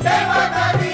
जय माता दी।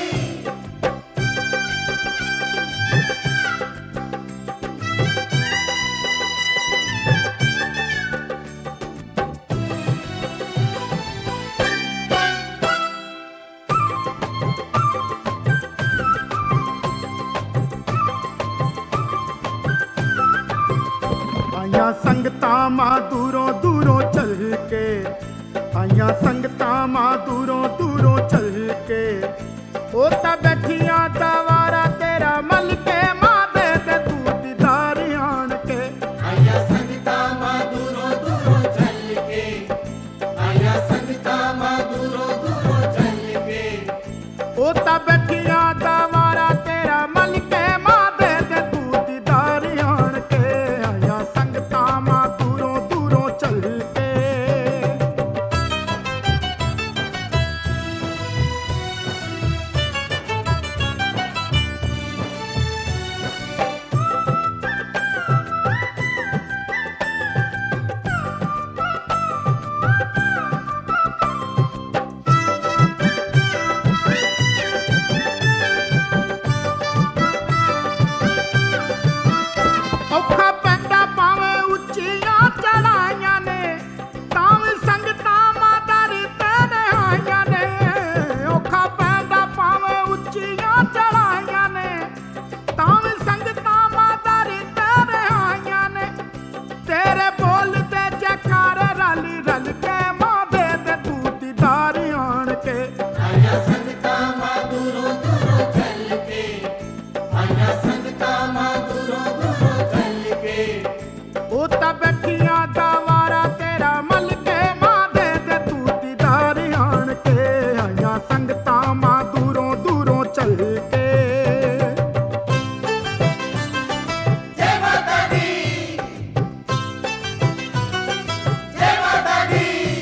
आइया संगतां मां दूरों दूरों चल के, आइया संगतां मां दूरों दूरों चल के, ओ ता बैठियां दवारा तेरा मल के मां दे तू दीदार आन के। आइया संगतां मां दूरों दूरों चल के, आइया संगतां मां दूरों दूरों चल के, ओ ता बैठियां दवारा तेरा मल के मां दे तू दीदार आन के। आइया संगतां मां दूरों दूरों चल के। औखा पैंदा पावें उच्चियां चढ़ाइयां ने, तां भी संगतां मां दर तेरे आइयां ने। औखा पैंदा पावें उच्चियां चढ़ाइयां ने, तां भी संगतां मां दर तेरे आइयां ने। तेरे बोल दे जयकारे रल रल के मां दे तू दीदार आन के। आइया संगतां मां दूरों दूरों चल के, आइया संगतां मां दूरों दूरों चल के, ओ ता बैठियां दवारा तेरा मल के मां दे तू दीदार आन के। आइया संगतां मां दूरों दूरों चल के। जय माता दी। जय माता दी।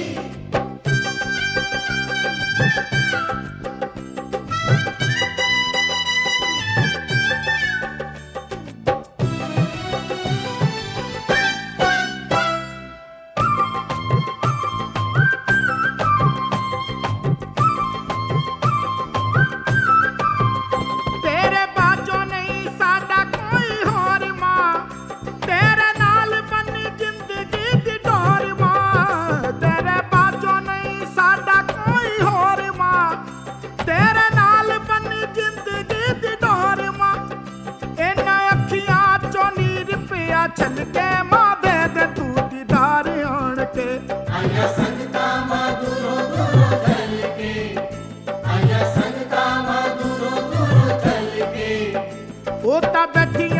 तेरे बाजो नहीं साडा कोई होर मां, तेरे नाल बनी जिंदगी दी डोर मां। तेरे बाजो नहीं साडा कोई होर मां, तेरे नाल बनी जिंदगी दी डोर मां। इन्हां अखियां चों नीर पिया छलके मां दे तू दीदार आन के। आइया संगतां मां दूरों दूरों चल के, आइया संगतां मां दूरों दूरों चल के, ओ ता बैठी